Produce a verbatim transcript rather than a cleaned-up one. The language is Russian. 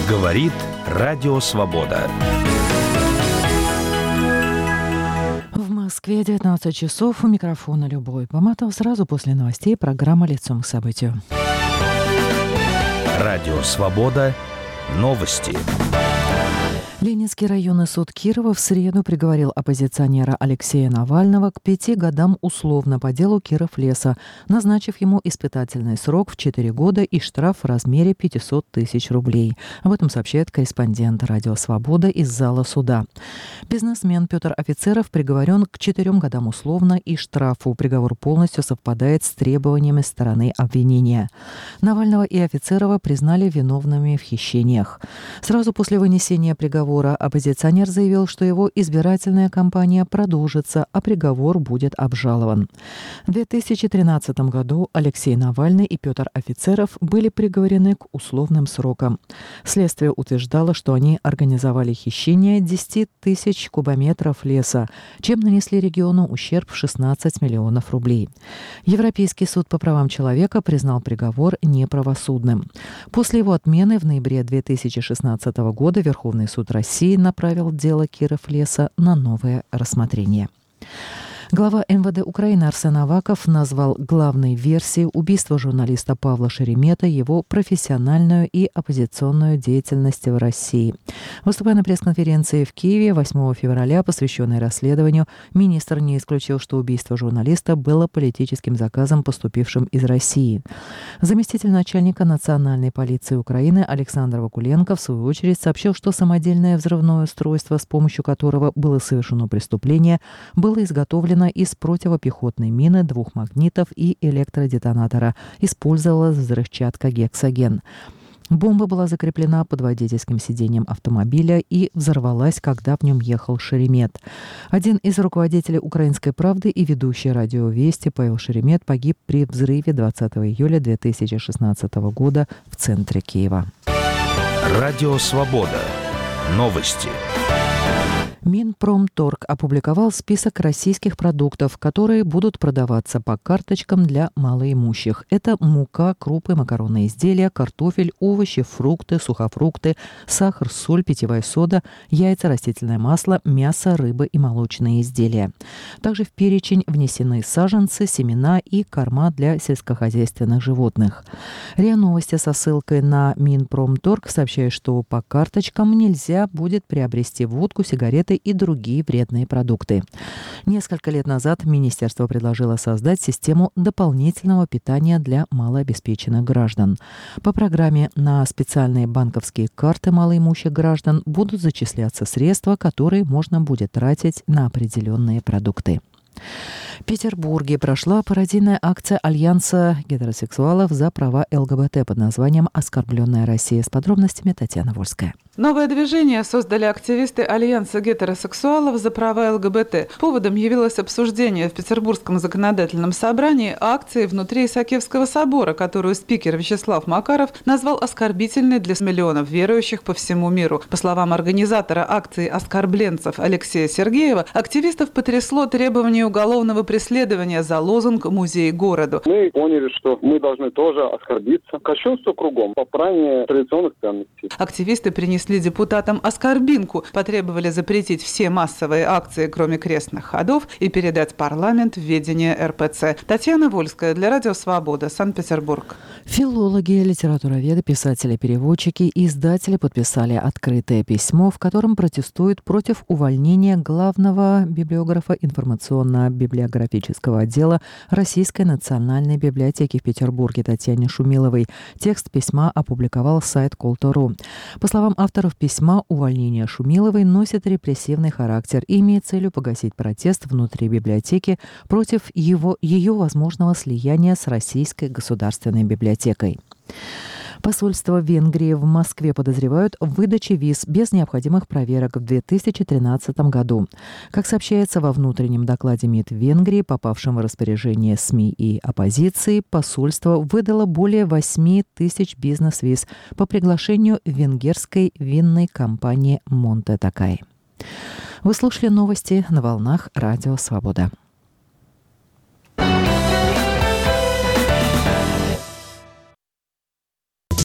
Говорит Радио Свобода. В Москве девятнадцать часов. У микрофона Любовь Баматов. Сразу после новостей программа «Лицом к событию». Радио Свобода. Новости. Ленинский районный суд Кирова в среду приговорил оппозиционера Алексея Навального к пяти годам условно по делу Киров-Леса, назначив ему испытательный срок в четыре года и штраф в размере пятьсот тысяч рублей. Об этом сообщает корреспондент «Радио Свобода» из зала суда. Бизнесмен Петр Офицеров приговорен к четырем годам условно и штрафу. Приговор полностью совпадает с требованиями стороны обвинения. Навального и Офицерова признали виновными в хищениях. Сразу после вынесения приговора оппозиционер заявил, что его избирательная кампания продолжится, а приговор будет обжалован. В две тысячи тринадцатом году Алексей Навальный и Петр Офицеров были приговорены к условным срокам. Следствие утверждало, что они организовали хищение десяти тысяч кубометров леса, чем нанесли региону ущерб в шестнадцать миллионов рублей. Европейский суд по правам человека признал приговор неправосудным. После его отмены в ноябре две тысячи шестнадцатого года Верховный суд России направил дело Киров-Леса на новое рассмотрение. Глава эм вэ дэ Украины Арсен Аваков назвал главной версией убийства журналиста Павла Шеремета его профессиональную и оппозиционную деятельность в России. Выступая на пресс-конференции в Киеве восьмого февраля, посвященной расследованию, министр не исключил, что убийство журналиста было политическим заказом, поступившим из России. Заместитель начальника национальной полиции Украины Александр Вакуленко, в свою очередь, сообщил, что самодельное взрывное устройство, с помощью которого было совершено преступление, было изготовлено из противопехотной мины, двух магнитов и электродетонатора. Использовалась взрывчатка гексоген. Бомба была закреплена под водительским сиденьем автомобиля и взорвалась, когда в нем ехал Шеремет. Один из руководителей «Украинской правды» и ведущий радио «Вести» Павел Шеремет погиб при взрыве двадцатого июля две тысячи шестнадцатого года в центре Киева. Радио Свобода. Новости. Минпромторг опубликовал список российских продуктов, которые будут продаваться по карточкам для малоимущих. Это мука, крупы, макаронные изделия, картофель, овощи, фрукты, сухофрукты, сахар, соль, питьевая сода, яйца, растительное масло, мясо, рыба и молочные изделия. Также в перечень внесены саженцы, семена и корма для сельскохозяйственных животных. РИА Новости со ссылкой на Минпромторг сообщает, что по карточкам нельзя будет приобрести водку, сигареты и другие вредные продукты. Несколько лет назад министерство предложило создать систему дополнительного питания для малообеспеченных граждан. По программе на специальные банковские карты малоимущих граждан будут зачисляться средства, которые можно будет тратить на определенные продукты. В Петербурге прошла пародийная акция Альянса гетеросексуалов за права эл гэ бэ тэ под названием «Оскорбленная Россия». С подробностями Татьяна Вольская. Новое движение создали активисты Альянса гетеросексуалов за права эл гэ бэ тэ. Поводом явилось обсуждение в Петербургском законодательном собрании акции внутри Исаакиевского собора, которую спикер Вячеслав Макаров назвал оскорбительной для миллионов верующих по всему миру. По словам организатора акции «Оскорбленцев» Алексея Сергеева, активистов потрясло требование уголовного преследования за лозунг «Музей городу». Мы поняли, что мы должны тоже оскорбиться. Кощунство кругом, попрание традиционных ценностей. Активисты принесли депутатам оскорбинку, потребовали запретить все массовые акции, кроме крестных ходов, и передать парламент в ведение эр пэ цэ. Татьяна Вольская для Радио Свобода, Санкт-Петербург. Филологи, литературоведы, писатели, переводчики и издатели подписали открытое письмо, в котором протестуют против увольнения главного библиографа информационно-библиографического отдела Российской национальной библиотеки в Петербурге Татьяне Шумиловой. Текст письма опубликовал сайт кол точка ру. По словам авторов письма, увольнение Шумиловой носит репрессивный характер и имеет целью погасить протест внутри библиотеки против его, ее возможного слияния с Российской государственной библиотекой. Посольство Венгрии в Москве подозревают в выдаче виз без необходимых проверок в две тысячи тринадцатом году. Как сообщается во внутреннем докладе МИД Венгрии, попавшем в распоряжение СМИ и оппозиции, посольство выдало более восемь тысяч бизнес-виз по приглашению венгерской винной компании «Монте Токай». Вы слушали новости на волнах Радио Свобода.